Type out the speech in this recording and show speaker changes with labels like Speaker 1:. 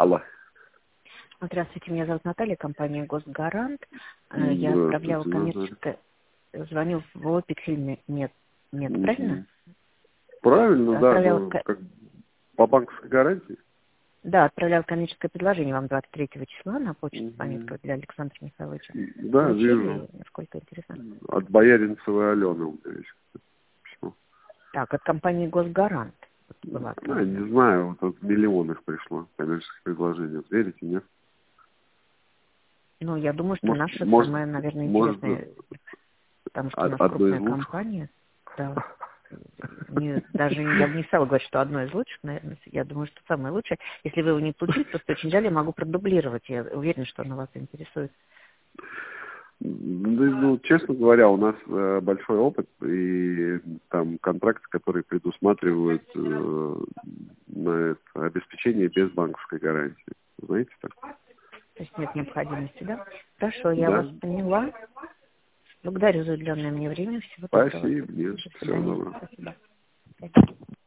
Speaker 1: Алло.
Speaker 2: Здравствуйте, меня зовут Наталья, компания «Госгарант». Я отправляла коммерческое... Звоню в Опексель нет, правильно?
Speaker 1: Правильно,
Speaker 2: Отправляла...
Speaker 1: да. Как по банковской гарантии.
Speaker 2: Да, отправляла коммерческое предложение вам 23 числа на почту с пометкой для Александра Михайловича.
Speaker 1: Да,
Speaker 2: Получили?
Speaker 1: вижу.
Speaker 2: Насколько интересно.
Speaker 1: От Бояринцевой Алены у меня есть письмо.
Speaker 2: Так, от компании «Госгарант» была отправлена.
Speaker 1: Не знаю, вот от миллионов пришло коммерческих предложений. Верите, нет?
Speaker 2: Ну, я думаю, что наша
Speaker 1: Может,
Speaker 2: самая, наверное, интересная, потому что у нас
Speaker 1: одно из
Speaker 2: крупная
Speaker 1: лучших.
Speaker 2: компания. Да. Даже я бы не стала говорить, что одно из лучших, наверное, я думаю, что самое лучшее. Если вы его не получили, просто очень жаль, я могу продублировать. Я уверена, что оно вас интересует.
Speaker 1: Ну, честно говоря, у нас большой опыт, и там контракты, которые предусматривают на это обеспечение без банковской гарантии. Знаете так?
Speaker 2: То есть нет необходимости, да? Хорошо, я вас
Speaker 1: Да.
Speaker 2: поняла. Благодарю за уделенное мне время. Всего доброго.
Speaker 1: Спасибо. Нет,
Speaker 2: До
Speaker 1: всего
Speaker 2: свидания.
Speaker 1: доброго.
Speaker 2: Спасибо.